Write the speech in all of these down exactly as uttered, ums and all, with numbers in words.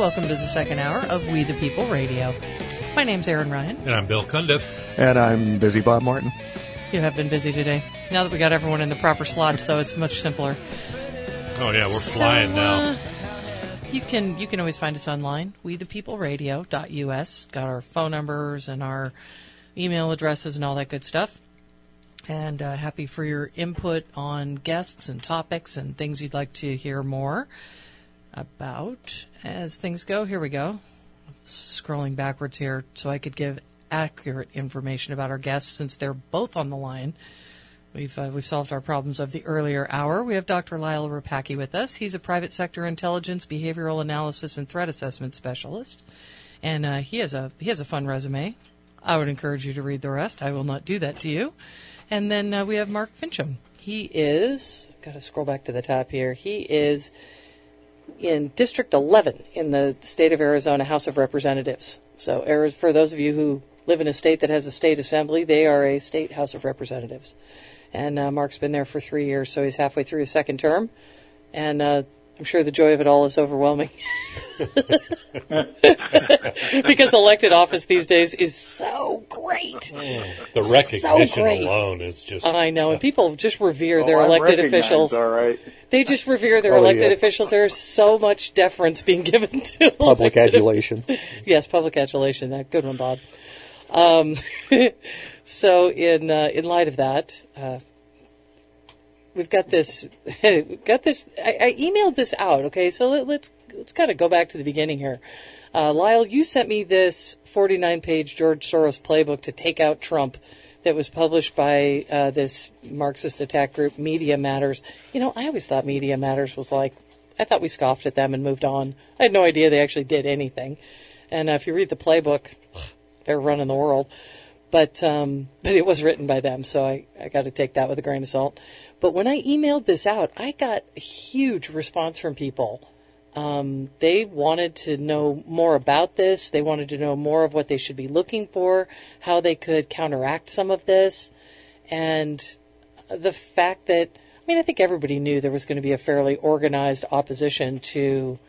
welcome to the second hour of We the People Radio. My name's Erin Ryan. And I'm Bill Cundiff. And I'm Busy Bob Martin. You have been busy today. Now that we got everyone in the proper slots, though, it's much simpler. Oh, yeah, we're so, flying now. Uh, you can you can always find us online, we the people radio dot U S. Got our phone numbers and our email addresses and all that good stuff. And uh, happy for your input on guests and topics and things you'd like to hear more about as things go. Here we go. Scrolling backwards here so I could give accurate information about our guests since they're both on the line. We've uh, we've solved our problems of the earlier hour. We have Doctor Lyle Rapacki with us. He's a private sector intelligence, behavioral analysis, and threat assessment specialist, and uh, he has a he has a fun resume. I would encourage you to read the rest. I will not do that to you. And then uh, we have Mark Fincham. He is got to scroll back to the top here. He is in District eleven in the state of Arizona House of Representatives. So for those of you who live in a state that has a state assembly, they are a state House of Representatives. And uh, Mark's been there for three years, so he's halfway through his second term. And uh, I'm sure the joy of it all is overwhelming. Because elected office these days is so great. The recognition so great. alone is just... I know, and people just revere oh, their I'm elected officials. All right. They just revere their oh, elected yeah. officials. There's so much deference being given to Public elected- adulation. Yes, public adulation. That good one, Bob. Um, so, in uh, in light of that, uh, we've got this. we've got this. I, I emailed this out. Okay, so let, let's let's kind of go back to the beginning here. Uh, Lyle, you sent me this forty-nine page George Soros playbook to take out Trump that was published by uh, this Marxist attack group, Media Matters. You know, I always thought Media Matters was like, I thought we scoffed at them and moved on. I had no idea they actually did anything. And uh, if you read the playbook, they're running the world. But um, but it was written by them, so I, I got to take that with a grain of salt. But when I emailed this out, I got a huge response from people. Um, they wanted to know more about this. They wanted to know more of what they should be looking for, how they could counteract some of this. And the fact that, I mean, I think everybody knew there was going to be a fairly organized opposition to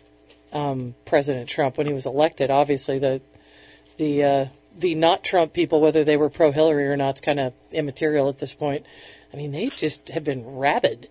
um, President Trump when he was elected. Obviously, the the uh, the not Trump people, whether they were pro-Hillary or not, is kind of immaterial at this point. I mean, they just have been rabid.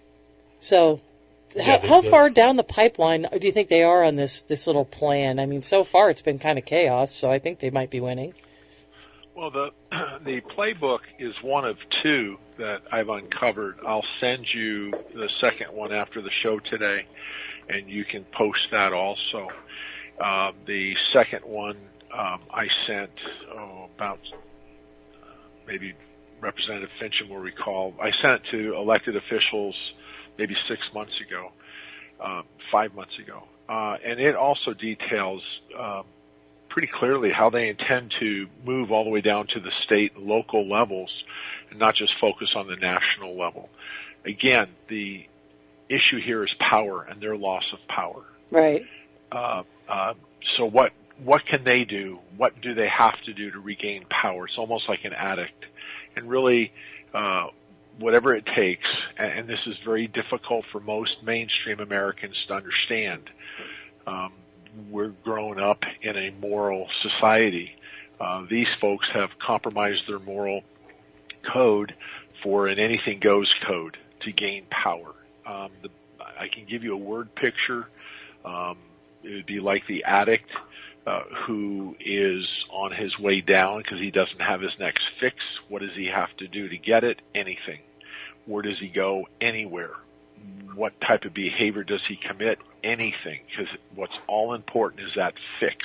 So... Yeah, how, how the, far down the pipeline do you think they are on this, this little plan? I mean, so far it's been kind of chaos, so I think they might be winning. Well, the the playbook is one of two that I've uncovered. I'll send you the second one after the show today, and you can post that also. Uh, the second one um, I sent oh, about uh, maybe Representative Fincham will recall. I sent it to elected officials maybe six months ago, um, five months ago. Uh, and it also details um, pretty clearly how they intend to move all the way down to the state and local levels and not just focus on the national level. Again, the issue here is power and their loss of power. Right. Uh, uh, so what what can they do? What do they have to do to regain power? It's almost like an addict. And really, uh, whatever it takes, and this is very difficult for most mainstream Americans to understand. Um, we're grown up in a moral society. Uh, these folks have compromised their moral code for an anything goes code to gain power. Um, the, I can give you a word picture. Um, it would be like the addict uh, who is on his way down because he doesn't have his next fix. What does he have to do to get it? Anything. Where does he go? Anywhere. What type of behavior does he commit? Anything. Because what's all important is that fix.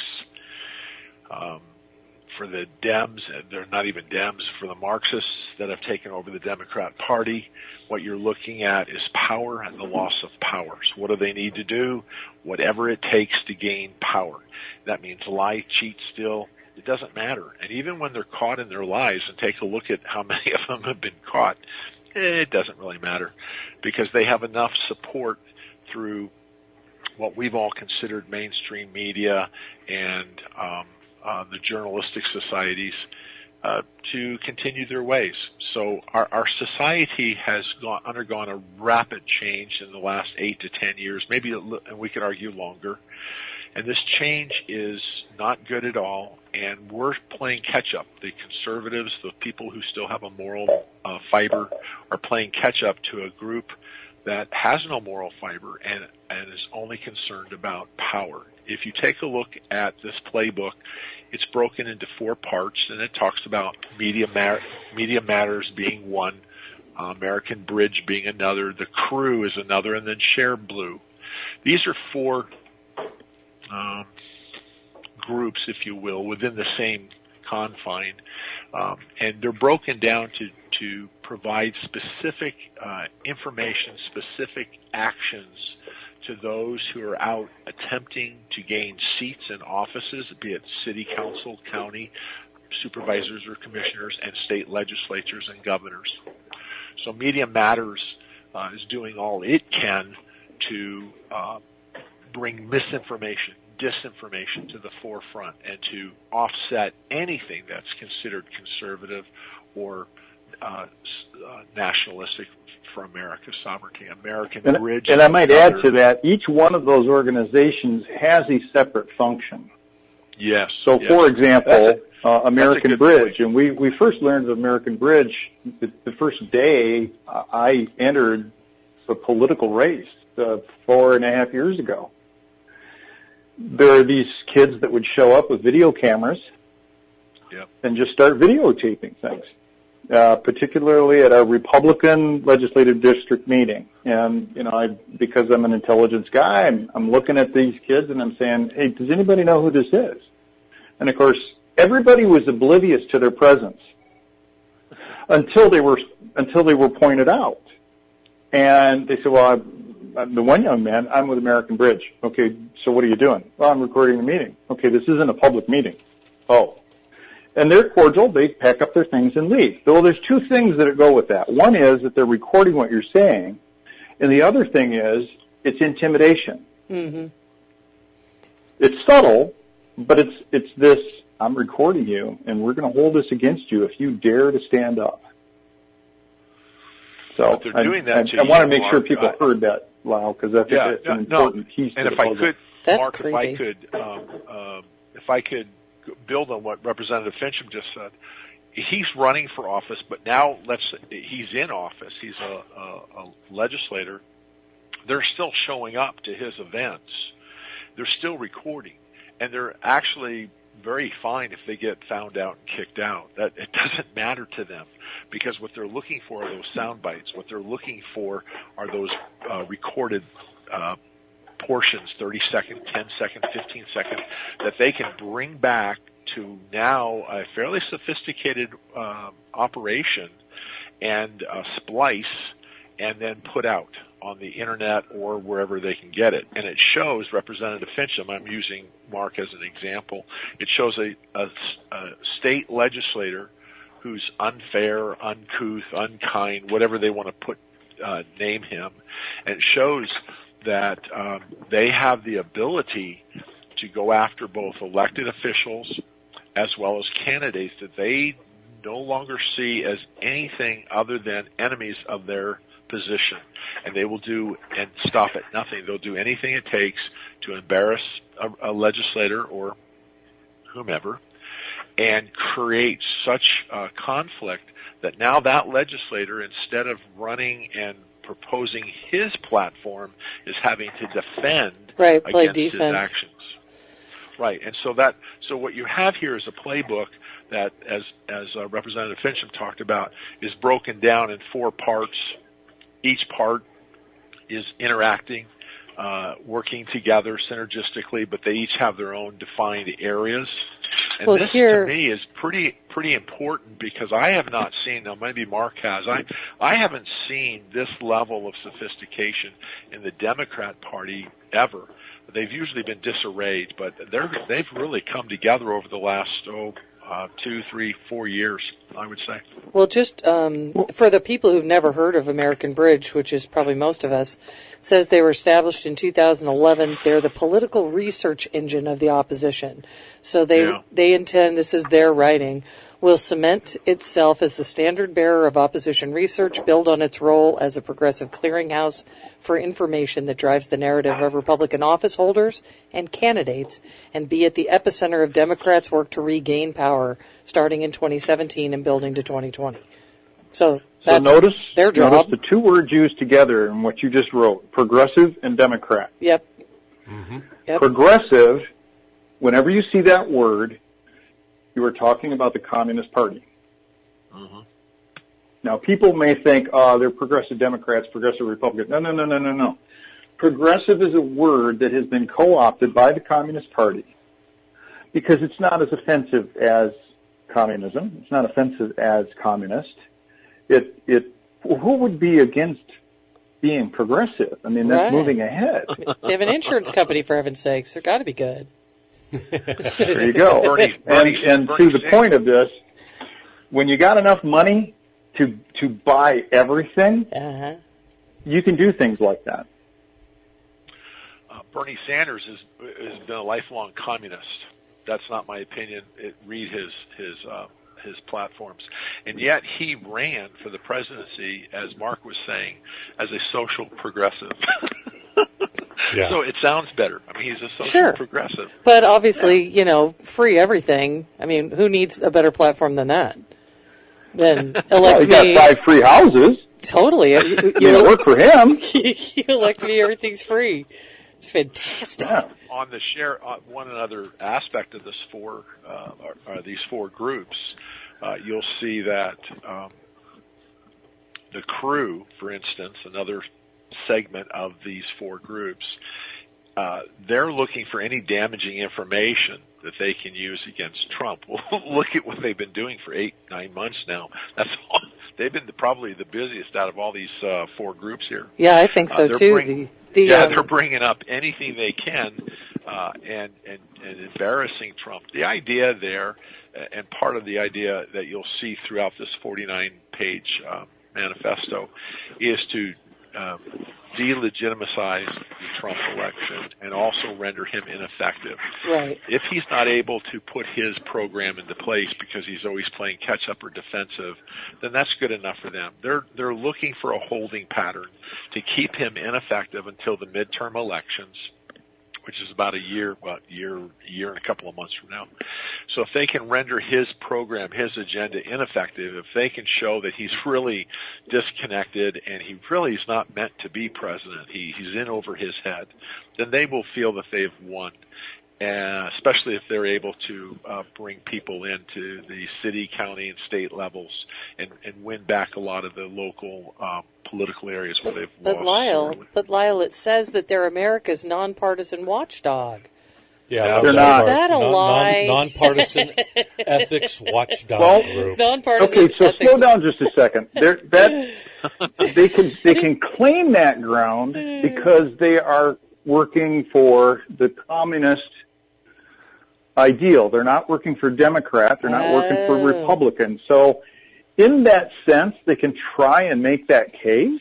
Um, for the Dems, they're not even Dems, for the Marxists that have taken over the Democrat Party, what you're looking at is power and the loss of power. So what do they need to do? Whatever it takes to gain power. That means lie, cheat, steal. It doesn't matter. And even when they're caught in their lies, and take a look at how many of them have been caught, it doesn't really matter because they have enough support through what we've all considered mainstream media and um, uh, the journalistic societies uh, to continue their ways. So our, our society has gone, undergone a rapid change in the last eight to ten years, maybe a li- and we could argue longer. And this change is not good at all, and we're playing catch-up. The conservatives, the people who still have a moral uh, fiber, are playing catch-up to a group that has no moral fiber and, and is only concerned about power. If you take a look at this playbook, it's broken into four parts, and it talks about Media, Mar- Media Matters being one, uh, American Bridge being another, The Crew is another, and then Share Blue. These are four um, groups, if you will, within the same confine, um, and they're broken down to, to provide specific uh, information, specific actions to those who are out attempting to gain seats in offices, be it city council, county, supervisors or commissioners, and state legislatures and governors. So Media Matters uh, is doing all it can to uh, bring misinformation, disinformation to the forefront and to offset anything that's considered conservative or uh, uh, nationalistic for America's sovereignty. American and, Bridge. And I might another, add to that, each one of those organizations has a separate function. Yes. So, yes. for example, a, uh, American Bridge, point. and we, we first learned of American Bridge the, the first day uh, I entered the political race uh, four and a half years ago. There are these kids that would show up with video cameras yep. and just start videotaping things. Uh, particularly at a Republican legislative district meeting. And, you know, I, because I'm an intelligence guy, I'm, I'm looking at these kids and I'm saying, hey, does anybody know who this is? And of course, everybody was oblivious to their presence until they were, until they were pointed out. And they said, well, I, I'm the one young man, I'm with American Bridge. Okay, so what are you doing? Well, I'm recording the meeting. Okay, this isn't a public meeting. Oh. And they're cordial. They pack up their things and leave. Though there's two things that go with that. One is that they're recording what you're saying, and the other thing is it's intimidation. Mm-hmm. It's subtle, but it's it's this, I'm recording you, and we're going to hold this against you if you dare to stand up. So but they're doing that I, to I, I want to you, make sure Mark. people uh, heard that, Lyle, because I think yeah, that's no, an important no. piece And to if the I puzzle. could, That's Mark, creepy. if I could, um, uh, if I could build on what Representative Fincham just said, he's running for office, but now let's he's in office. He's a, a, a legislator. They're still showing up to his events. They're still recording, and they're actually very fine if they get found out and kicked out. That it doesn't matter to them because what they're looking for are those sound bites. What they're looking for are those uh, recorded uh, portions, thirty second, ten second, fifteen second, that they can bring back to now a fairly sophisticated uh, operation and uh, splice and then put out on the internet or wherever they can get it. And it shows Representative Fincham, I'm using Mark as an example, it shows a, a, a state legislator who's unfair, uncouth, unkind, whatever they want to put uh, name him, and it shows that um, they have the ability to go after both elected officials as well as candidates that they no longer see as anything other than enemies of their position. And they will do and stop at nothing. They'll do anything it takes to embarrass a, a legislator or whomever and create such uh, conflict that now that legislator, instead of running and proposing his platform, is having to defend right, play against defense. his actions. Right, and so that so what you have here is a playbook that, as as uh, Representative Fincham talked about, is broken down in four parts. Each part is interacting, uh, working together synergistically, but they each have their own defined areas. And well, this, here, to me, is pretty pretty important because I have not seen. Now, maybe Mark has. I I haven't seen this level of sophistication in the Democrat Party ever. They've usually been disarrayed, but they're, they've really come together over the last, oh, uh, two, three, four years, I would say. Well, just um, for the people who've never heard of American Bridge, which is probably most of us, it says they were established in two thousand eleven. They're the political research engine of the opposition. So they, Yeah. they intend, this is their writing, will cement itself as the standard bearer of opposition research, build on its role as a progressive clearinghouse for information that drives the narrative of Republican office holders and candidates, and be at the epicenter of Democrats' work to regain power starting in twenty seventeen and building to twenty twenty. So that's so notice, their job. Notice the two words used together in what you just wrote, progressive and Democrat. Yep. Mm-hmm. Yep. Progressive, whenever you see that word, you are talking about the Communist Party. Mm-hmm. Now, people may think, oh, they're progressive Democrats, progressive Republicans. No, no, no, no, no, no. Progressive is a word that has been co-opted by the Communist Party because it's not as offensive as communism. It's not offensive as communist. It, it, who would be against being progressive? I mean, that's Right. moving ahead. They have an insurance company, for heaven's sakes. They're got to be good. There you go. Bernie- and Bernie- and Bernie to the Sanders. point of this, when you got enough money to to buy everything, Uh-huh. you can do things like that. Uh, Bernie Sanders has, has been a lifelong communist. That's not my opinion. It, read his his uh, his platforms, and yet he ran for the presidency, as Mark was saying, as a social progressive. Yeah. So it sounds better. I mean, he's a social Sure. progressive. But obviously, you know, free everything. I mean, who needs a better platform than that? Then Well, elect he got me. five free houses. Totally. You, I mean, it you, worked for him. you elect me, everything's free. It's fantastic. Yeah. On the share, uh, one other aspect of this four, uh, are, are these four groups, uh, you'll see that um, the crew, for instance, another segment of these four groups, uh, they're looking for any damaging information that they can use against Trump. Well, look at what they've been doing for eight, nine months now. That's all. They've been the, probably the busiest out of all these uh, four groups here. Yeah, I think so Uh, they're too. bring- the, the, yeah, um, they're bringing up anything they can uh, and, and and embarrassing Trump. The idea there, uh, and part of the idea that you'll see throughout this forty-nine page uh, manifesto, is to um, delegitimize the Trump election and also render him ineffective. right. If he's not able to put his program into place because he's always playing catch up or defensive, then that's good enough for them. They're they're looking for a holding pattern to keep him ineffective until the midterm elections, which is about a year, about a year, a year and a couple of months from now. So if they can render his program, his agenda ineffective, if they can show that he's really disconnected and he really is not meant to be president, he, he's in over his head, then they will feel that they've won. Uh, especially if they're able to uh, bring people into the city, county, and state levels and, and win back a lot of the local um, political areas where they've But lost. Lyle, but Lyle, it says that they're America's nonpartisan watchdog. Yeah, I love They're that not. part. Is that a Non- lie? Non, nonpartisan ethics watchdog Well, group. Nonpartisan. Okay, so ethics- slow down just a second. They're, that they can they can claim that ground because they are working for the communist ideal. They're not working for Democrat. They're not working for Oh. Republican. So, in that sense, they can try and make that case.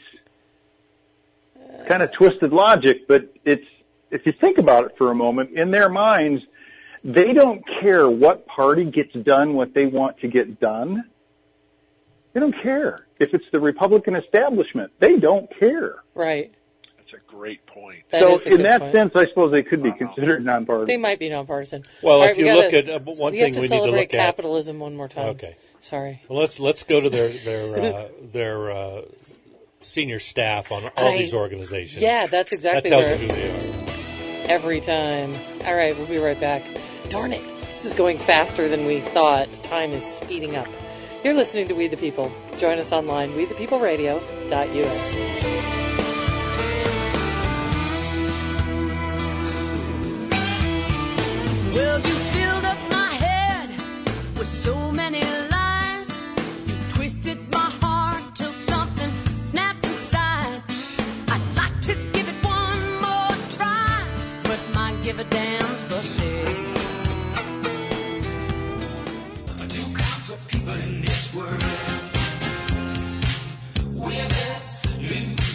Kind of twisted logic, but it's if you think about it for a moment, in their minds, they don't care what party gets done what they want to get done. They don't care. If it's the Republican establishment, they don't care. Right. That's a great point. That so is a in good that point. sense, I suppose they could be considered nonpartisan. They might be nonpartisan. Well, All if right, we you gotta- look at uh, one we thing have to we need to celebrate look at. capitalism one more time. Okay. Sorry. Well, let's let's go to their their uh, their uh, senior staff on all I- these organizations. Yeah, that's exactly that tells where you who they are. every time. All right, we'll be right back. Darn it. This is going faster than we thought. Time is speeding up. You're listening to We the People. Join us online, we the people radio dot U S. Well, you filled up my head with so many lies. You twisted my heart till something snapped inside. I'd like to give it one more try, but my give a damn's busted. Two kinds of people in this world. Women,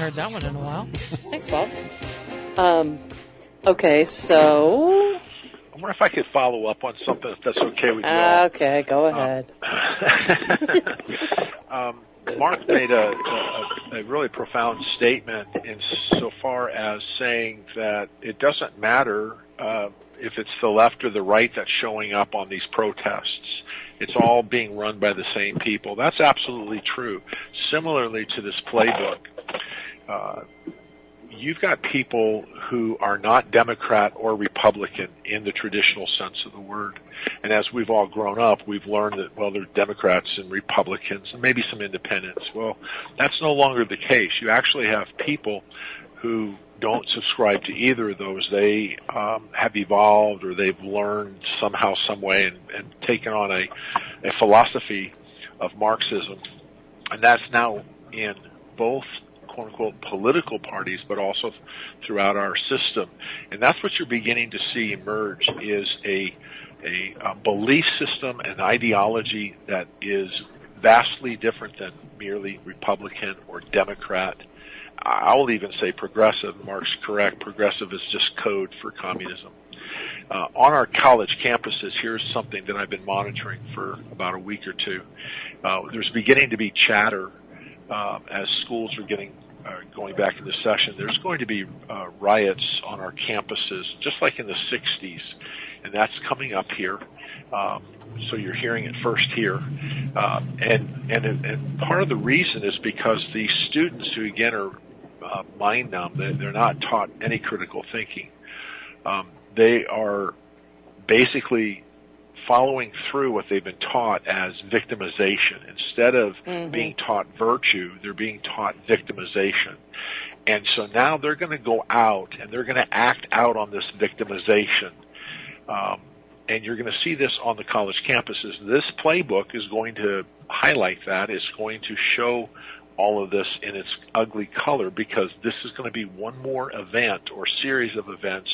heard that one in a while. Thanks, Bob. Um, okay, so... I wonder if I could follow up on something, if that's okay with you all. Okay, go ahead. Um, um, Mark made a, a, a really profound statement in so far as saying that it doesn't matter uh, if it's the left or the right that's showing up on these protests. It's all being run by the same people. That's absolutely true. Similarly to this playbook, uh, you've got people who are not Democrat or Republican in the traditional sense of the word. And as we've all grown up, we've learned that, well, there's Democrats and Republicans and maybe some independents. Well, that's no longer the case. You actually have people who don't subscribe to either of those. They um, have evolved, or they've learned somehow, some way, and, and taken on a, a philosophy of Marxism. And that's now in both quote-unquote political parties, but also throughout our system. And that's what you're beginning to see emerge, is a, a, a belief system and ideology that is vastly different than merely Republican or Democrat. I'll even say progressive. Mark's correct. Progressive is just code for communism. Uh, on our college campuses, here's something that I've been monitoring for about a week or two. Uh, there's beginning to be chatter uh, as schools are getting uh, going back into session. There's going to be uh, riots on our campuses, just like in the sixties, and that's coming up here. Um, so you're hearing it first here, uh, and and and part of the reason is because the students who again are uh, mind numb, they're not taught any critical thinking. Um, they are basically following through what they've been taught as victimization. Instead of mm-hmm. being taught virtue, they're being taught victimization. And so now they're going to go out and they're going to act out on this victimization. Um, and you're going to see this on the college campuses. This playbook is going to highlight that. It's going to show all of this in its ugly color, because this is going to be one more event or series of events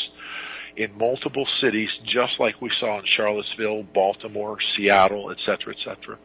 in multiple cities, just like we saw in Charlottesville, Baltimore, Seattle, et cetera, et cetera,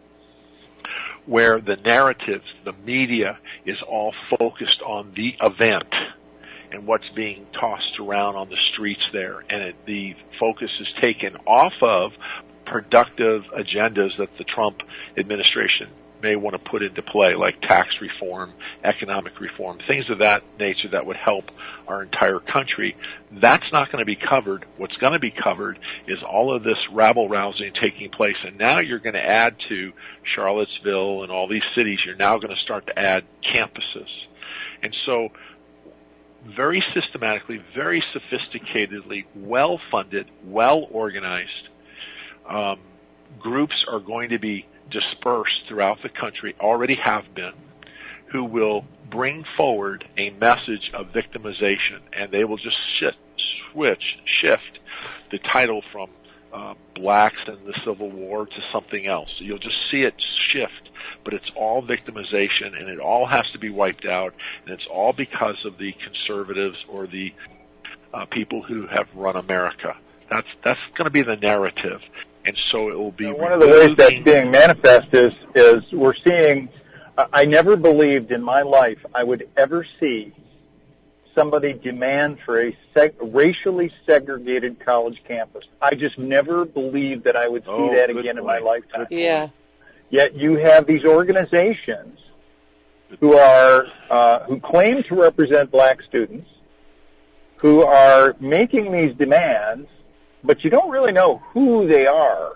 where the narrative, the media, is all focused on the event and what's being tossed around on the streets there. And it, the focus is taken off of productive agendas that the Trump administration may want to put into play, like tax reform, economic reform, things of that nature that would help our entire country. That's not going to be covered. What's going to be covered is all of this rabble-rousing taking place. And now you're going to add to Charlottesville and all these cities, you're now going to start to add campuses. And so very systematically, very sophisticatedly, well-funded, well-organized um, groups are going to be dispersed throughout the country, already have been, who will bring forward a message of victimization, and they will just shift, switch, shift the title from uh, blacks and the Civil War to something else. You'll just see it shift, but it's all victimization, and it all has to be wiped out, and it's all because of the conservatives or the uh, people who have run America. That's that's going to be the narrative. And so it will be. Now, one of the ways that's being manifest is is we're seeing. Uh, I never believed in my life I would ever see somebody demand for a seg- racially segregated college campus. I just never believed that I would see oh, that again point. in my lifetime. Yeah. Yet you have these organizations who are uh, who claim to represent black students, who are making these demands, but you don't really know who they are.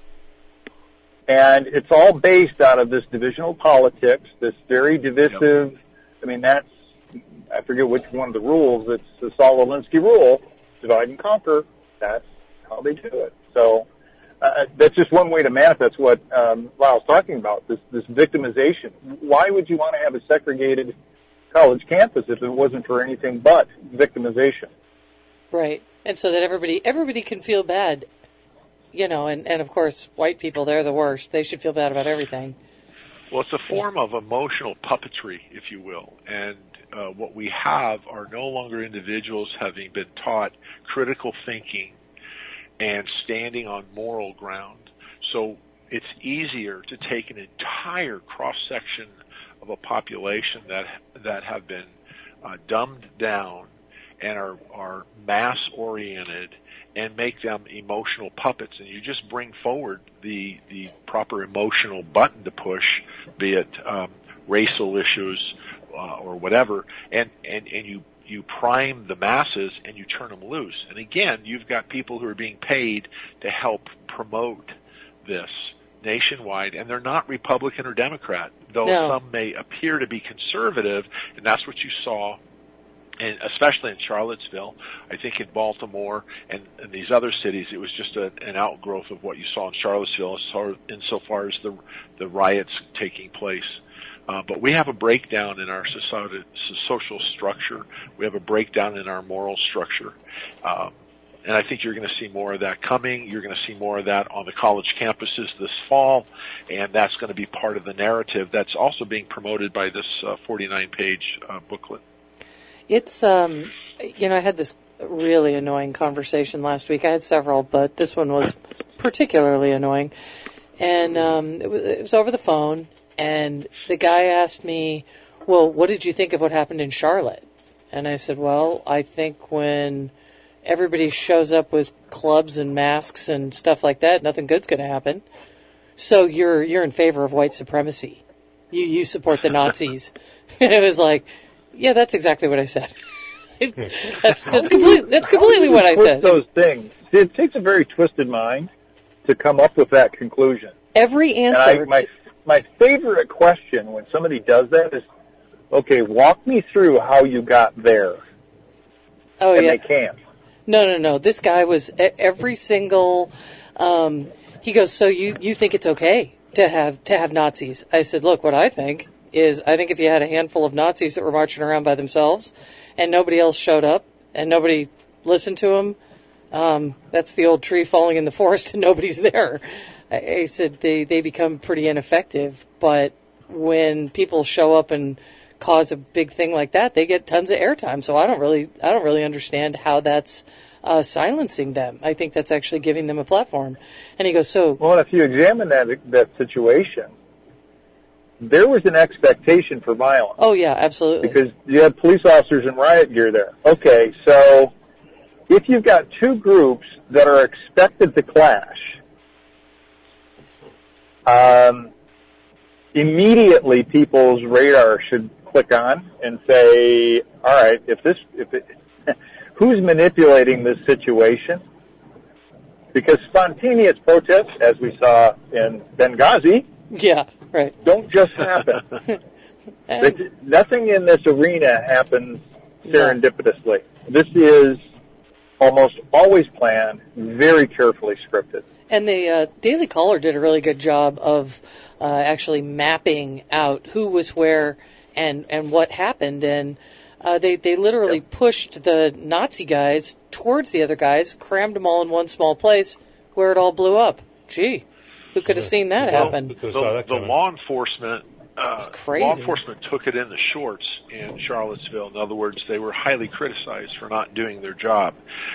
And it's all based out of this divisional politics, this very divisive, yep. I mean, that's, I forget which one of the rules, it's the Saul Alinsky rule, divide and conquer. That's how they do it. So uh, that's just one way to manifest what um, Lyle's talking about, this, this victimization. Why would you want to have a segregated college campus if it wasn't for anything but victimization? Right. And so that everybody everybody can feel bad, you know, and, and of course, white people, they're the worst. They should feel bad about everything. Well, it's a form of emotional puppetry, if you will. And uh, what we have are no longer individuals having been taught critical thinking and standing on moral ground. So it's easier to take an entire cross-section of a population that that have been uh, dumbed down and are, are mass-oriented and make them emotional puppets, and you just bring forward the the proper emotional button to push, be it um, racial issues uh, or whatever, and, and, and you you prime the masses and you turn them loose. And again, you've got people who are being paid to help promote this nationwide, and they're not Republican or Democrat, though No. some may appear to be conservative, and that's what you saw, and especially in Charlottesville. I think in Baltimore and, and these other cities, it was just a, an outgrowth of what you saw in Charlottesville as far, insofar as the, the riots taking place. Uh, but we have a breakdown in our society, social structure. We have a breakdown in our moral structure. Um, and I think you're going to see more of that coming. You're going to see more of that on the college campuses this fall, and that's going to be part of the narrative that's also being promoted by this uh, forty-nine page uh, booklet. It's, um, you know, I had this really annoying conversation last week. I had several, but this one was particularly annoying. And um, it was, it was over the phone, and the guy asked me, well, what did you think of what happened in Charlotte? And I said, well, I think when everybody shows up with clubs and masks and stuff like that, nothing good's going to happen. So you're you're in favor of white supremacy. You you support the Nazis. And it was like, yeah, that's exactly what I said. that's that's, complete, that's completely what I said. Those things. It takes a very twisted mind to come up with that conclusion. Every answer. And I, my my favorite question when somebody does that is, okay, walk me through how you got there. Oh, and yeah. they can't. No, no, no. This guy was every single. Um, he goes, so you, you think it's okay to have to have Nazis? I said, look, what I think is, I think if you had a handful of Nazis that were marching around by themselves, and nobody else showed up, and nobody listened to them, um, that's the old tree falling in the forest, and nobody's there. I, I said they they become pretty ineffective, but when people show up and cause a big thing like that, they get tons of airtime. So I don't really, I don't really understand how that's uh, silencing them. I think that's actually giving them a platform. And he goes, so well, if you examine that that situation, there was an expectation for violence. Oh yeah, absolutely. Because you had police officers in riot gear there. Okay, so if you've got two groups that are expected to clash, um, immediately people's radar should click on and say, all right, if this, if it, who's manipulating this situation? Because spontaneous protests, as we saw in Benghazi, yeah, right, don't just happen. and, Nothing in this arena happens serendipitously. This is almost always planned, very carefully scripted. And the uh, Daily Caller did a really good job of uh, actually mapping out who was where and, and what happened. And uh, they, they literally yep. pushed the Nazi guys towards the other guys, crammed them all in one small place where it all blew up. Gee, who could have seen that well, happen? The, the law enforcement uh, crazy. law enforcement took it in the shorts in Charlottesville. In other words, they were highly criticized for not doing their job.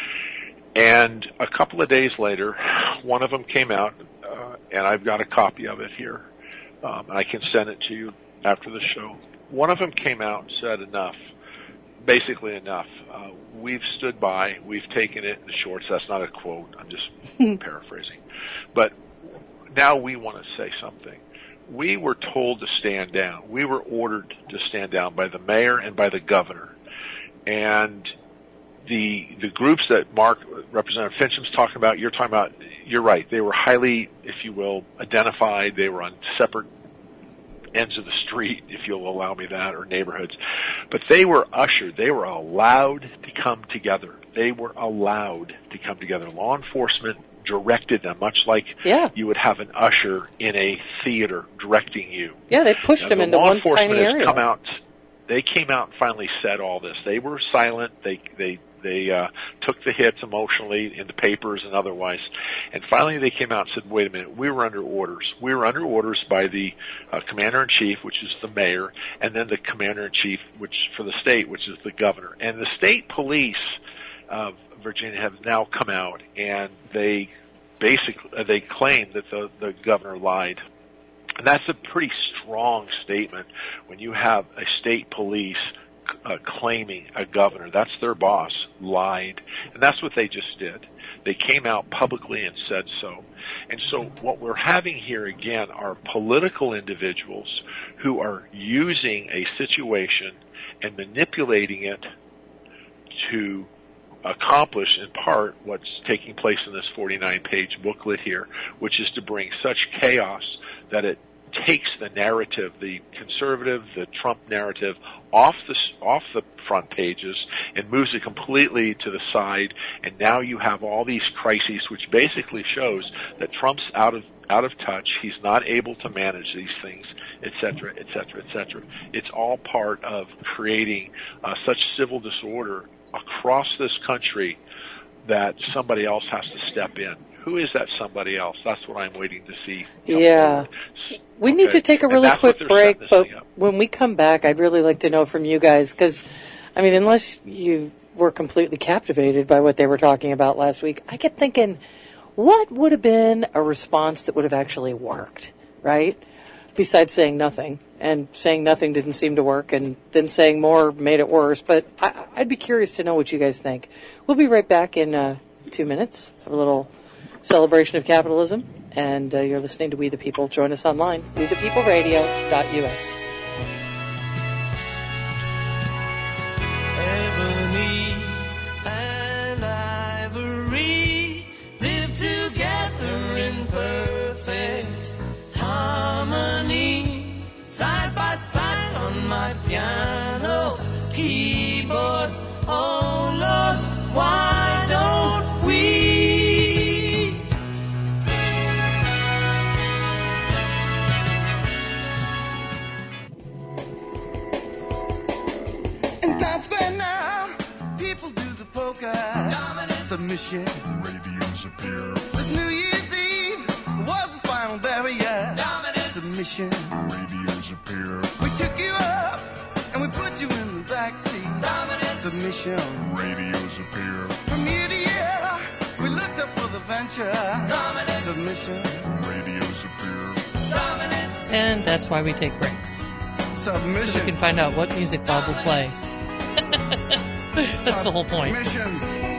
And a couple of days later, one of them came out, uh, and I've got a copy of it here, um, and I can send it to you after the show. One of them came out and said, enough, basically enough. Uh, we've stood by, we've taken it in the shorts. That's not a quote, I'm just paraphrasing. But now we want to say something. We were told to stand down. We were ordered to stand down by the mayor and by the governor. And the the groups that Mark, Representative Fincham's talking about, you're talking about, you're right. They were highly, if you will, identified. They were on separate ends of the street, if you'll allow me that, or neighborhoods. But they were ushered. They were allowed to come together. They were allowed to come together. Law enforcement directed them, much like yeah. you would have an usher in a theater directing you. Yeah, they pushed now, them the into law one enforcement tiny has area. Come out, they came out and finally said all this. They were silent. They they they uh, took the hits emotionally in the papers and otherwise. And finally they came out and said, wait a minute, we were under orders. We were under orders by the uh, commander-in-chief, which is the mayor, and then the commander-in-chief, which for the state, which is the governor. And the state police of Virginia have now come out, and they basically, uh, they claim that the, the governor lied. And that's a pretty strong statement when you have a state police uh, claiming a governor, that's their boss, lied. And that's what they just did. They came out publicly and said so. And so what we're having here again are political individuals who are using a situation and manipulating it to accomplish in part what's taking place in this forty-nine page booklet here, which is to bring such chaos that it takes the narrative, the conservative, the Trump narrative, off the off the front pages and moves it completely to the side. And now you have all these crises, which basically shows that Trump's out of out of touch. He's not able to manage these things, et cetera, et cetera, et cetera. It's all part of creating uh, such civil disorder across this country that somebody else has to step in. Who is that somebody else? That's what I'm waiting to see. Yeah. We okay. need to take a really quick break, but up. when we come back, I'd really like to know from you guys, because, I mean, unless you were completely captivated by what they were talking about last week, I kept thinking, what would have been a response that would have actually worked, right? Besides saying nothing, and saying nothing didn't seem to work, and then saying more made it worse, but I, I'd be curious to know what you guys think. We'll be right back in uh, two minutes. Have a little celebration of capitalism, and uh, you're listening to We the People. Join us online, we the people radio dot U S. Ebony and ivory live together in perfect harmony, side by side on my piano keyboard. Oh Lord, why don't we? And times when now people do the polka dominant submission. Radios appear. This New Year's Eve was the final barrier. Dominant submission. Radios appear. We took you up and we put you in the backseat. Dominant submission. Radios appear. From year to year, we looked up for the venture. Dominant submission. Radios appear. Dominance. And that's why we take breaks. Submission. So we can find out what music Bob will play. That's the whole point. Submission.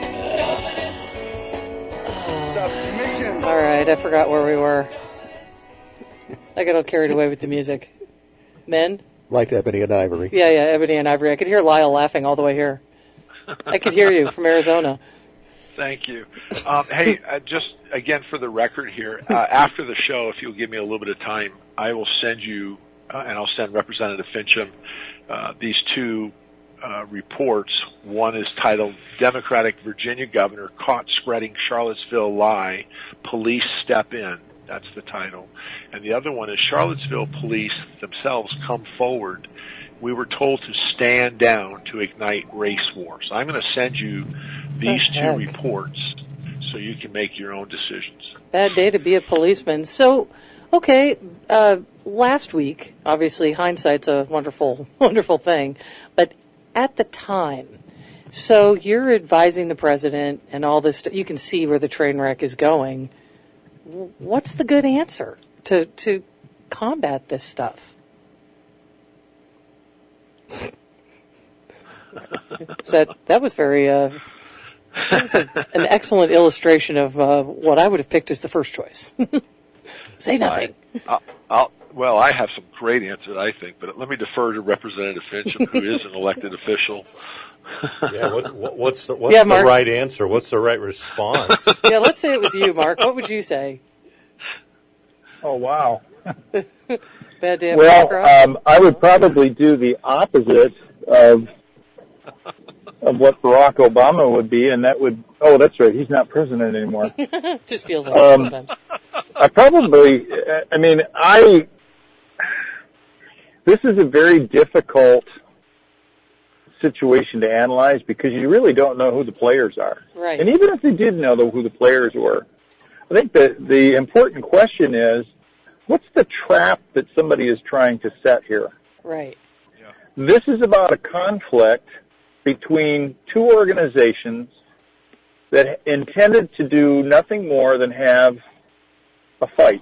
Submission. All right, I forgot where we were. I got all carried away with the music. Men? Like Ebony and Ivory. Yeah, yeah, Ebony and Ivory. I could hear Lyle laughing all the way here. I could hear you from Arizona. Thank you. Um, hey, uh, just again for the record here, uh, after the show, if you'll give me a little bit of time, I will send you, uh, and I'll send Representative Fincham, uh, these two uh, reports. One is titled Democratic Virginia Governor Caught Spreading Charlottesville Lie, Police Step In. That's the title. And the other one is Charlottesville police themselves come forward. We were told to stand down to ignite race war. So I'm going to send you these two heck? reports so you can make your own decisions. Bad day to be a policeman. So, okay, uh, last week, obviously hindsight's a wonderful, wonderful thing, but at the time, so you're advising the president and all this, st- you can see where the train wreck is going. What's the good answer to, to combat this stuff? So that, that was very, uh, that was a, an excellent illustration of uh, what I would have picked as the first choice. Say nothing. I, I'll, I'll, well, I have some great answers, I think, but let me defer to Representative Fincham, who is an elected official. Yeah, what, what, what's the, what's Yeah, the Mark. right answer? What's the right response? Yeah, let's say it was you, Mark. What would you say? Oh, wow. Bad day at Well, Bancroft? um, I would probably do the opposite of of what Barack Obama would be, and that would, oh, that's right, he's not president anymore. Just feels like um, it sometimes. I probably, I mean, I, this is a very difficult situation to analyze because you really don't know who the players are. Right. And even if they did know who the players were, I think that the important question is, what's the trap that somebody is trying to set here? Right. This is about a conflict between two organizations that intended to do nothing more than have a fight.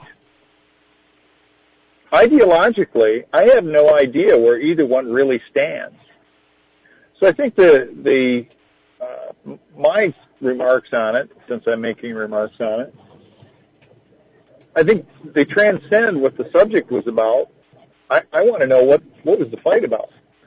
Ideologically, I have no idea where either one really stands. So I think the the uh, my remarks on it, since I'm making remarks on it, I think they transcend what the subject was about. I, I want to know what, what was the fight about?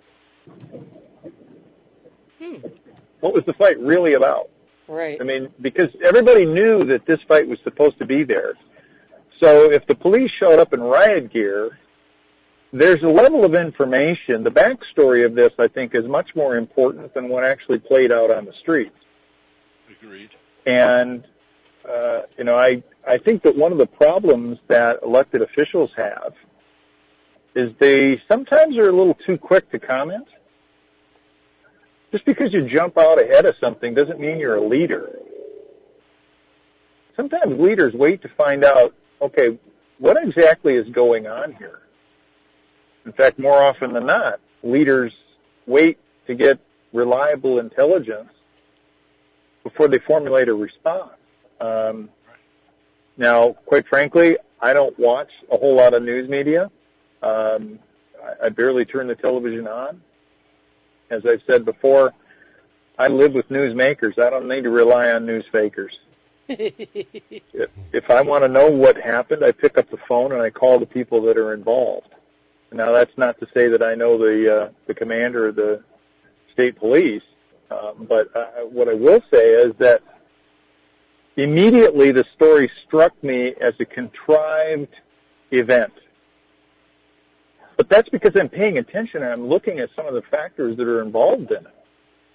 Hmm. What was the fight really about? Right. I mean, because everybody knew that this fight was supposed to be there. So if the police showed up in riot gear, there's a level of information. The backstory of this, I think, is much more important than what actually played out on the streets. Agreed. And, uh, you know, I, I think that one of the problems that elected officials have is they sometimes are a little too quick to comment. Just because you jump out ahead of something doesn't mean you're a leader. Sometimes leaders wait to find out, okay, what exactly is going on here? In fact, more often than not, leaders wait to get reliable intelligence before they formulate a response. Um, now, quite frankly, I don't watch a whole lot of news media. Um, I, I barely turn the television on. As I've said before, I live with newsmakers. I don't need to rely on news fakers. if, if I want to know what happened, I pick up the phone and I call the people that are involved. Now, that's not to say that I know the uh, the commander of the state police, um, but uh, what I will say is that immediately the story struck me as a contrived event. But that's because I'm paying attention and I'm looking at some of the factors that are involved in it.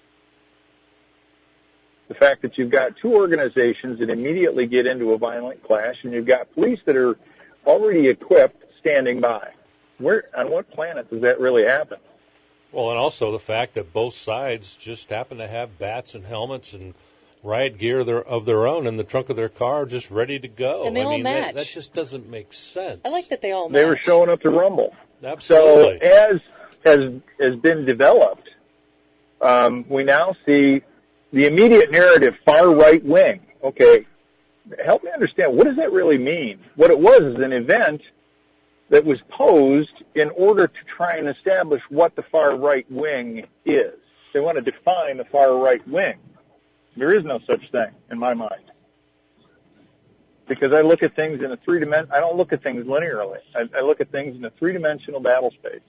The fact that you've got two organizations that immediately get into a violent clash, and you've got police that are already equipped standing by. Where, on what planet does that really happen? Well, and also the fact that both sides just happen to have bats and helmets and riot gear their, of their own in the trunk of their car, just ready to go. And they I all mean, match. That, that just doesn't make sense. I like that they all match. They were showing up to rumble. Absolutely. So as has has been developed, um, we now see the immediate narrative, far right wing. Okay, help me understand, what does that really mean? What it was is an event that was posed in order to try and establish what the far right wing is. They want to define the far right wing. There is no such thing in my mind. Because I look at things in a three dimension, I don't look at things linearly. I, I look at things in a three-dimensional battle space.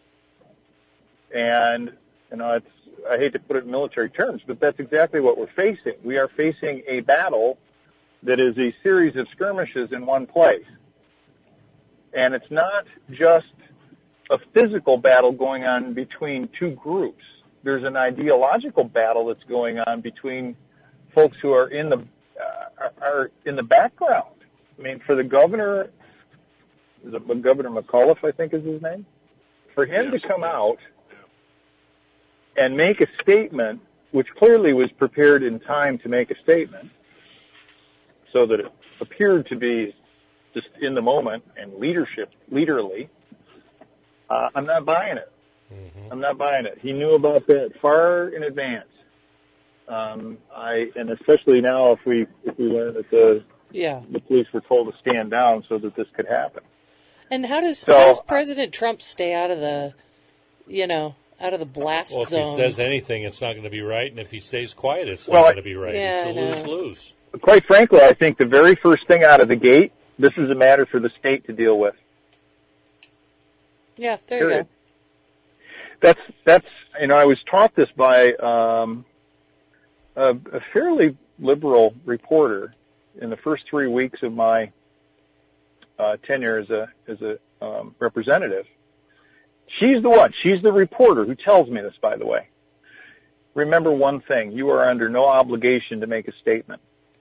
And, you know, it's, I hate to put it in military terms, but that's exactly what we're facing. We are facing a battle that is a series of skirmishes in one place. And it's not just a physical battle going on between two groups. There's an ideological battle that's going on between folks who are in the uh, are in the background. I mean, for the governor, is it Governor McAuliffe, I think is his name, for him Yes. to come out and make a statement, which clearly was prepared in time to make a statement, so that it appeared to be just in the moment and leadership, leaderly, uh, I'm not buying it. Mm-hmm. I'm not buying it. He knew about that far in advance. Um, I and especially now, if we if we learn that the yeah. the police were told to stand down so that this could happen. And how does, So, how does President Trump stay out of the, you know, out of the blast Well, if zone? he says anything, it's not going to be right, and if he stays quiet, it's not Well, going to be right. yeah, it's I a know. lose-lose. Quite frankly, I think the very first thing out of the gate, this is a matter for the state to deal with. Yeah, there Period. you go. That's that's you know I was taught this by um, a, a fairly liberal reporter in the first three weeks of my uh, tenure as a as a um, representative. She's the one. She's the reporter who tells me this. By the way, remember one thing: you are under no obligation to make a statement,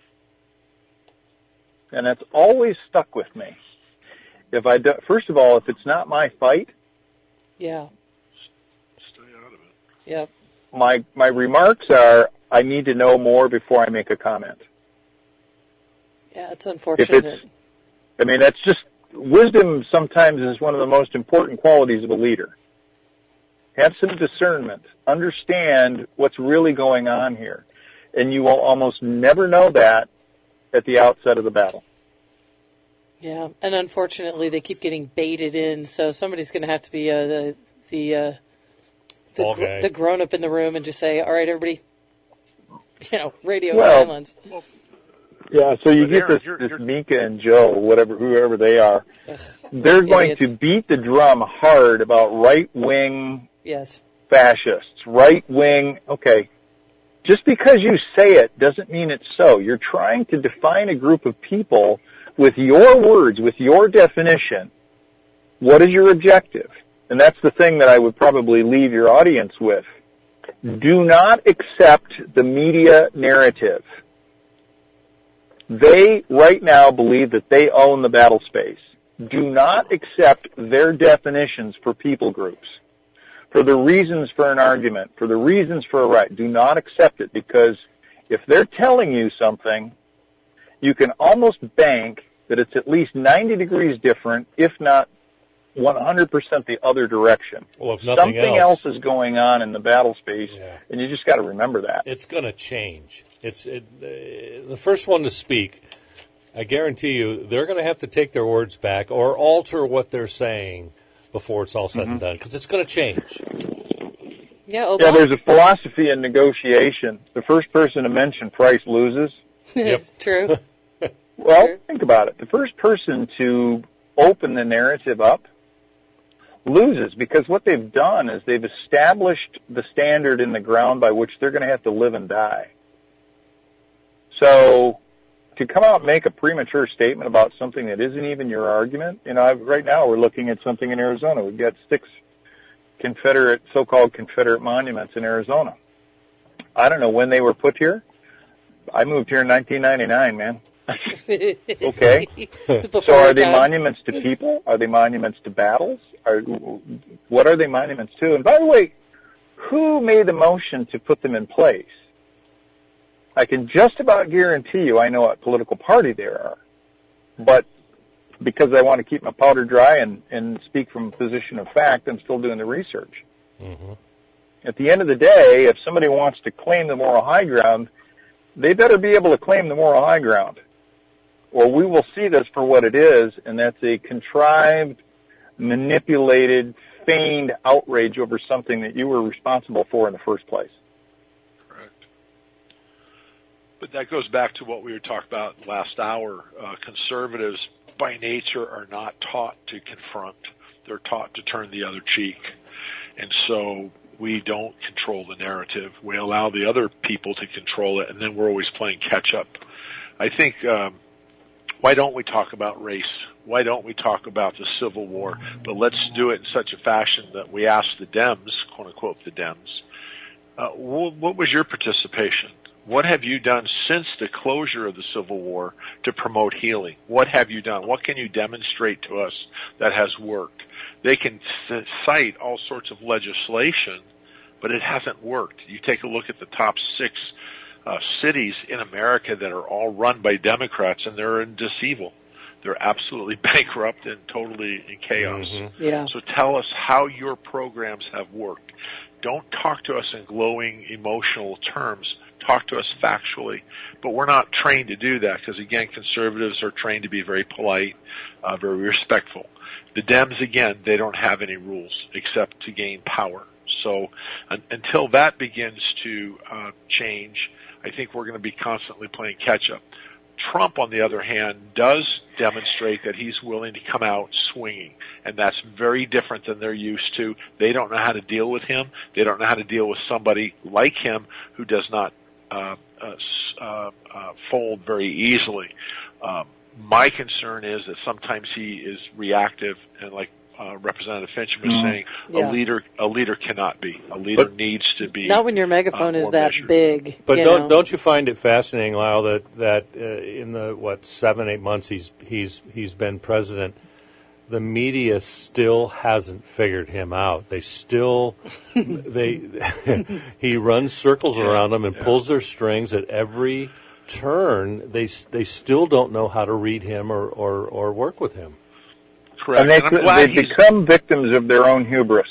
and that's always stuck with me. If I do, first of all, if it's not my fight, Yeah. Stay out of it. Yep. my my remarks are, I need to know more before I make a comment. Yeah, it's If unfortunate. it's, I mean, that's just, wisdom sometimes is one of the most important qualities of a leader. Have some discernment. Understand what's really going on here. And you will almost never know that at the outset of the battle. Yeah, and unfortunately, they keep getting baited in, so somebody's going to have to be uh, the the uh, the, Fall gr- guy. the grown up in the room and just say, "All right, everybody, you know, radio Well, silence." Yeah, so you But get Aaron, this, you're- this Mika and Joe, whatever, whoever they are. They're going idiots. to beat the drum hard about right-wing Yes. fascists, right-wing, okay. Just because you say it doesn't mean it's so. You're trying to define a group of people with your words, with your definition. What is your objective? And that's the thing that I would probably leave your audience with. Do not accept the media narrative. They, right now, believe that they own the battle space. Do not accept their definitions for people groups, for the reasons for an argument, for the reasons for a right. Do not accept it, because if they're telling you something, you can almost bank that it's at least ninety degrees different, if not one hundred percent the other direction. Well, if nothing Something else, else is going on in the battle space, Yeah. and you just got to remember that. it's going to change. It's it, uh, the first one to speak. I guarantee you, they're going to have to take their words back or alter what they're saying before it's all said Mm-hmm. and done, because it's going to change. Yeah, Obama. Yeah, there's a philosophy in negotiation. The first person to mention price loses. Yep. True. Well, Sure. think about it. The first person to open the narrative up loses, because what they've done is they've established the standard in the ground by which they're going to have to live and die. So to come out and make a premature statement about something that isn't even your argument, you know, I've, right now we're looking at something in Arizona. We've got six Confederate, so-called Confederate monuments in Arizona. I don't know when they were put here. I moved here in nineteen ninety-nine, man. Okay. Before So are they time. monuments to people? Are they monuments to battles? Are, what are they monuments to? And by the way, who made the motion to put them in place? I can just about guarantee you I know what political party they are. But because I want to keep my powder dry and, and speak from a position of fact, I'm still doing the research. Mm-hmm. At the end of the day, if somebody wants to claim the moral high ground, they better be able to claim the moral high ground, or we will see this for what it is, and that's a contrived, manipulated, feigned outrage over something that you were responsible for in the first place. Correct. But that goes back to what we were talking about last hour. Uh, conservatives, by nature, are not taught to confront. They're taught to turn the other cheek. And so we don't control the narrative. We allow the other people to control it, and then we're always playing catch-up. I think, um, why don't we talk about race? Why don't we talk about the Civil War? But let's do it in such a fashion that we ask the Dems, quote-unquote the Dems, uh, what, what was your participation? What have you done since the closure of the Civil War to promote healing? What have you done? What can you demonstrate to us that has worked? They can cite all sorts of legislation, but it hasn't worked. You take a look at the top six uh, cities in America that are all run by Democrats, and they're in disevil. They're absolutely bankrupt and totally in chaos. Mm-hmm. Yeah. So tell us how your programs have worked. Don't talk to us in glowing emotional terms. Talk to us factually. But we're not trained to do that because, again, conservatives are trained to be very polite, uh, very respectful. The Dems, again, they don't have any rules except to gain power. So un- until that begins to uh, change, I think we're going to be constantly playing catch-up. Trump, on the other hand, does demonstrate that he's willing to come out swinging, and that's very different than they're used to. They don't know how to deal with him. They don't know how to deal with somebody like him who does not uh, uh, uh, uh, fold very easily. Um, my concern is that sometimes he is reactive, and like uh, Representative Finch was Mm-hmm. saying, Yeah. a leader a leader cannot be. A leader But- needs to be. Not when your megaphone uh, is more that measured. big. But you don't know? don't you find it fascinating, Lyle, that that uh, in the what seven eight months he's he's he's been president, the media still hasn't figured him out. They still they he runs circles Yeah, around them and yeah. pulls their strings at every turn. They they still don't know how to read him or or, or work with him. Correct. And they, And I'm glad they he's- become victims of their own hubris.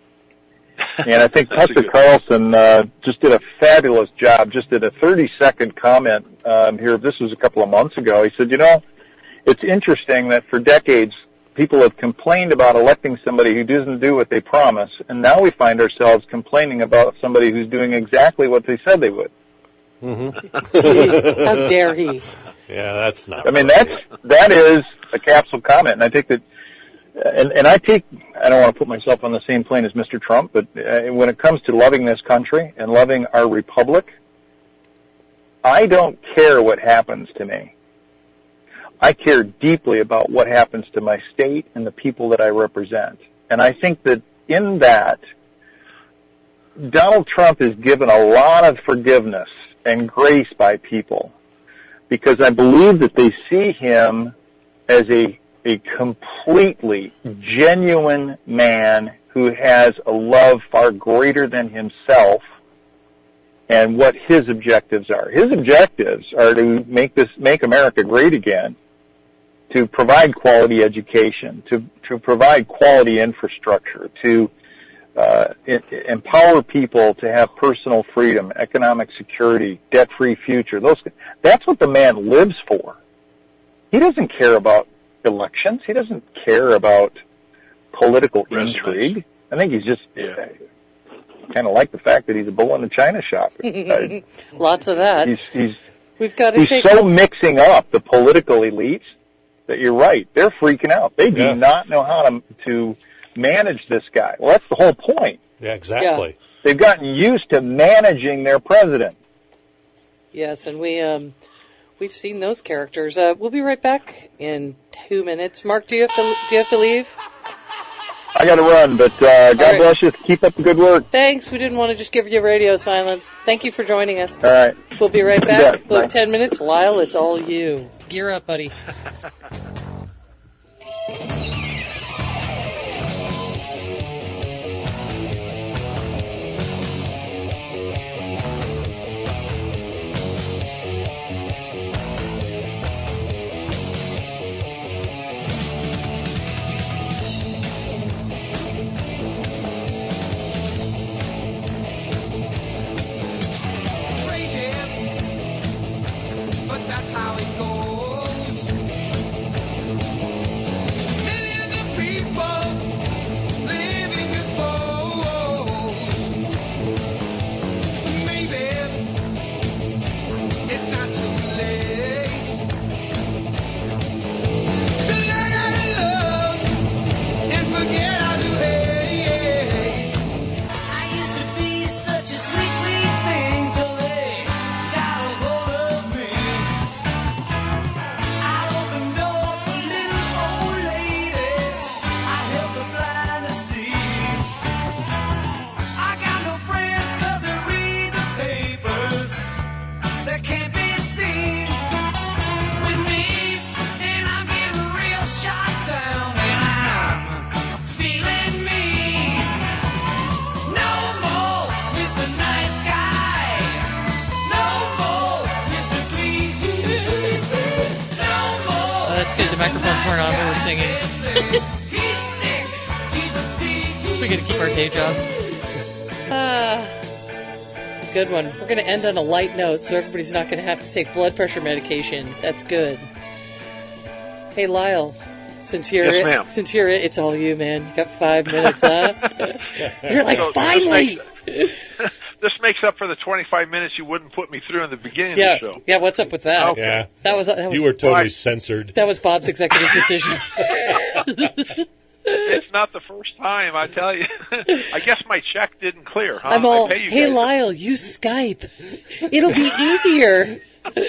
And I think That's a Tucker good- Carlson uh, just did a fabulous job, just did a thirty-second comment um, here. This was a couple of months ago. He said, you know, it's interesting that for decades people have complained about electing somebody who doesn't do what they promise, and now we find ourselves complaining about somebody who's doing exactly what they said they would. Mm-hmm. How dare he? Yeah, that's not. I mean, right. that's that is a capsule comment, and I think that, and, and I take, I don't want to put myself on the same plane as Mister Trump, but uh, when it comes to loving this country and loving our republic, I don't care what happens to me. I care deeply about what happens to my state and the people that I represent. And I think that in that, Donald Trump is given a lot of forgiveness and grace by people because I believe that they see him as a, a completely genuine man who has a love far greater than himself and what his objectives are. His objectives are to make this, make America great again, to provide quality education, to, to provide quality infrastructure, to uh, I- empower people to have personal freedom, economic security, debt-free future. Those, that's what the man lives for. He doesn't care about elections. He doesn't care about political intrigue. I think he's just Yeah. kind of like the fact that he's a bull in a china shop. Uh, Lots of that. he's he's We've got to he's take. so mixing up the political elites that you're right. They're freaking out. They do Yeah. not know how to to manage this guy. Well, that's the whole point. Yeah, exactly. They've gotten used to managing their president. Yes, and we um, we've seen those characters. Uh, we'll be right back in two minutes. Mark, do you have to do you have to leave? I got to run, but uh, God right. bless you. Keep up the good work. Thanks. We didn't want to just give you radio silence. Thank you for joining us. All right. We'll be right You back. bet. Well, Bye. ten minutes. Lyle, it's all you. Gear up, buddy. Crazy, but that's how it goes. Millions of people living as foes. Maybe it's not too late to learn how to love and forget how to hate. I used to be such a sweet, sweet thing till they got a hold of me. I opened doors for little old ladies. I helped the blind to see. I got no friends 'cause they read the papers. They can't be seen with me, and I'm getting real shot down, and I'm feeling mean. No more Mister Nice Guy. No more Mister Clean. No more. Oh, that's good. The microphones weren't on. We were singing. He's sick. He's a sick. We got to keep our day jobs. Ah, good one. We're going to end on a light note, so everybody's not going to have to take blood pressure medication. That's good. Hey, Lyle. Since you're Yes, it, ma'am. since you're it, it's all you, man. You got five minutes, huh? You're like, So, finally. This makes up for the twenty-five minutes you wouldn't put me through in the beginning Yeah, of the show. yeah. What's up with that? Okay. Yeah. That was that was You were totally Why? censored. that was Bob's executive decision. It's not the first time, I tell you. I guess my check didn't clear, huh? I'm all, I pay you hey, guys. Lyle, use Skype. It'll be easier.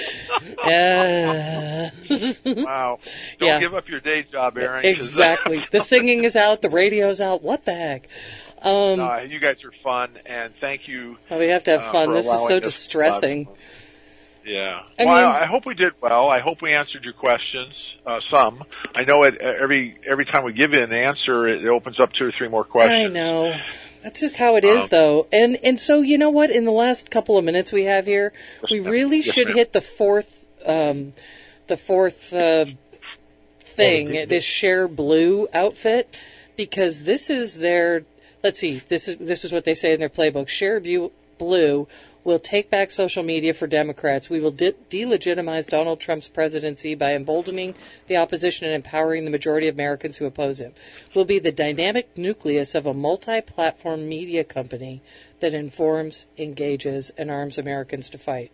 Yeah. Wow. Don't Yeah. give up your day job, Aaron. 'cause, uh, Exactly. The singing is out. The radio's out. What the heck? Um, uh, you guys are fun, and thank you. well, we have to have uh, fun. for This is allowing so us, distressing. uh, Yeah. I well, mean- I hope we did well. I hope we answered your questions. Uh, some. I know it. Every every time we give you an answer, it opens up two or three more questions. I know. That's just how it is, Um, though. And and so, you know what? In the last couple of minutes we have here, we ma'am. really Yes, should ma'am. hit the fourth, um, the fourth uh, thing, Oh, the- this Share Blue outfit, because this is their. Let's see. This is this is what they say in their playbook. Share Bu- Blue We'll take back social media for Democrats. We will de- delegitimize Donald Trump's presidency by emboldening the opposition and empowering the majority of Americans who oppose him. We'll be the dynamic nucleus of a multi-platform media company that informs, engages, and arms Americans to fight.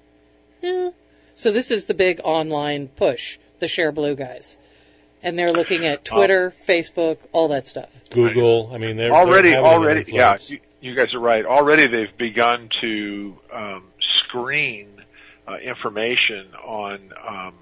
Eh. So this is the big online push, the Share Blue guys. And they're looking at Twitter, oh. Facebook, all that stuff. Google. I mean, they're already, they're already, yeah. You, you guys are right. Already, they've begun to um, screen uh, information on um,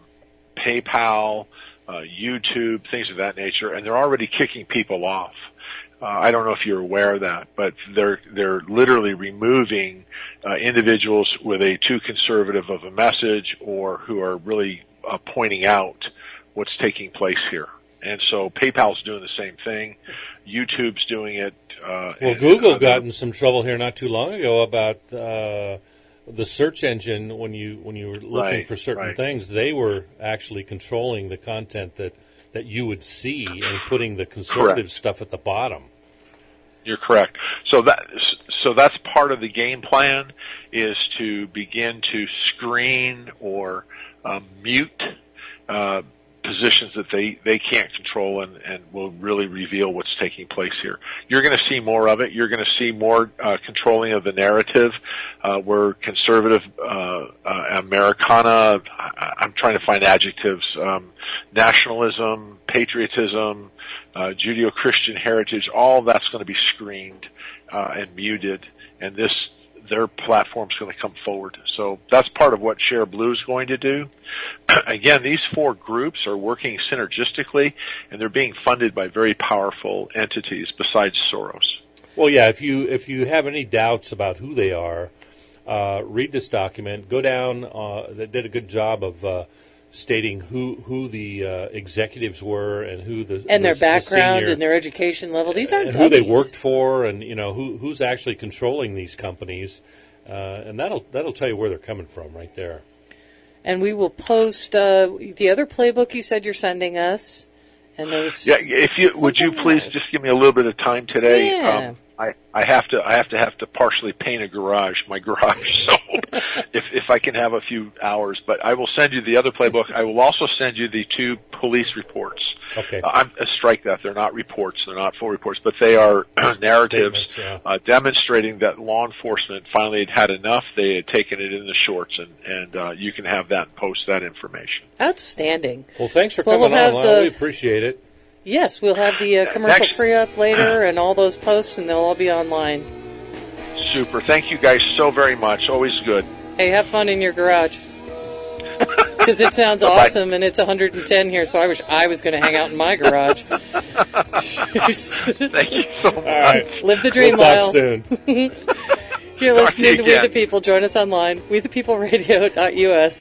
PayPal, uh, YouTube, things of that nature, and they're already kicking people off. Uh, I don't know if you're aware of that, but they're they're literally removing uh, individuals with a too conservative of a message or who are really uh, pointing out what's taking place here. And so PayPal's doing the same thing. YouTube's doing it. Uh, well, Google got in some trouble here not too long ago about uh, the search engine. When you when you were looking right, for certain right. things, they were actually controlling the content that, that you would see and putting the conservative Correct. stuff at the bottom. You're correct. So that so that's part of the game plan, is to begin to screen or um, mute uh, positions that they, they can't control and, and will really reveal what's taking place here. You're going to see more of it. You're going to see more uh, controlling of the narrative, uh, where conservative uh, uh, Americana, I, I'm trying to find adjectives, um, nationalism, patriotism, uh, Judeo-Christian heritage, all that's going to be screened uh, and muted, and this their platform's going to come forward. So that's part of what Share Blue is going to do. Again, these four groups are working synergistically, and they're being funded by very powerful entities besides Soros. Well, yeah, if you if you have any doubts about who they are, uh, read this document. Go down. Uh, they did a good job of uh, stating who who the uh, executives were and who the and the, their background the senior, and their education level. These aren't and who they dummies. worked for, and you know who who's actually controlling these companies, uh, and that'll that'll tell you where they're coming from right there. And we will post uh, the other playbook you said you're sending us. And there's yeah, if you would you please else. just give me a little bit of time today? Yeah. Um, I, I have to I have to have to partially paint a garage, my garage. So if if I can have a few hours, but I will send you the other playbook. I will also send you the two police reports. Okay. Uh, I'm uh, strike that. They're not reports. They're not full reports, but they are narratives yeah. uh, demonstrating that law enforcement finally had had enough. They had taken it in the shorts, and and uh, you can have that and post that information. Outstanding. Well, thanks for Well, coming we'll on, have Lyle. the- We appreciate it. Yes, we'll have the uh, commercial Next- free up later and all those posts, and they'll all be online. Super. Thank you guys so very much. Always good. Hey, have fun in your garage. Because it sounds Bye-bye. awesome, and it's one hundred ten here, so I wish I was going to hang out in my garage. Thank you so much. All right. Live the dream, We'll talk Lyle. soon. You're Talk to you listening to We again. the People. Join us online, we the people radio dot U S.